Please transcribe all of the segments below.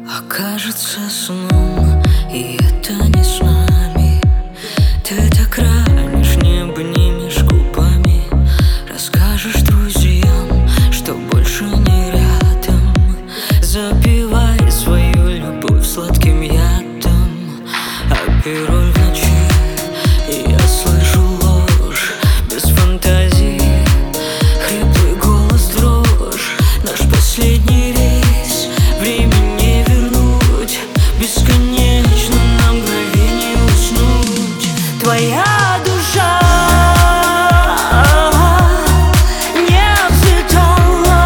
Окажется сном, и это не с нами. Ты так ранишь, не обнимешь губами. Расскажешь друзьям, что больше не рядом. Запивай свою любовь сладким ядом. А порой в ночи я слышу ложь без фантазии. Хриплый голос, дрожь. Наш последний рейс, время не вернуть. Бесконечно на мгновение уснуть. Твоя душа не взлетала,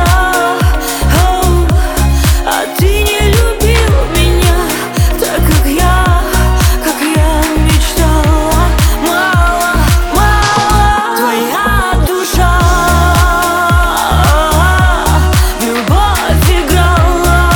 а ты не любил меня так, как я мечтала. Мало, мало. Твоя душа в любовь играла.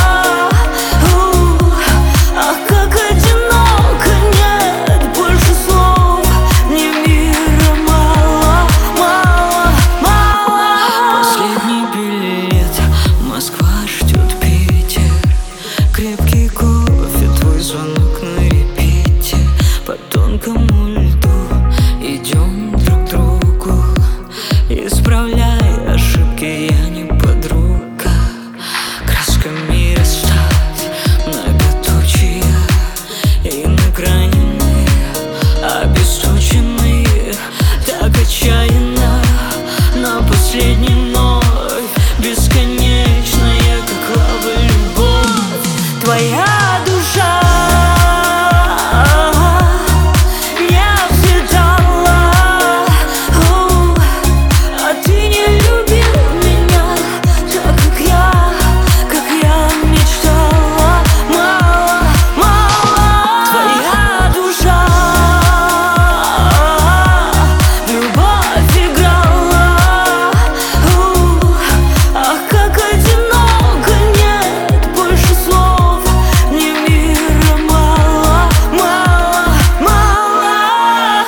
Ах, как одиноко, нет больше слов, мне мира мало, мало, мало. Последний билет, Москва ждет Питер. Крепкий кофе, твой звонок на репите. По тонкому льду идем друг к другу. Исправляй ошибки, я не подруга. Красками растат многоточия, и на грани мы обесточены. Так отчаянно, но последний вновь. Бесконечная, как лава, любовь. Твоя душа не взлетала, а ты не любил меня так, как я мечтала. Мало, мало. Твоя душа в любовь играла. Ах, как одиноко, нет больше слов, мне мира мало, мало, мало.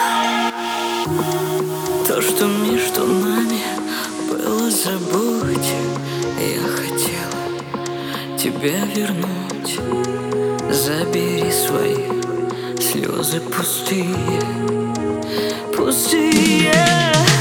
То, что между нами было, забудь. Я хотела тебя вернуть. Забери свои слезы пустые, пустые.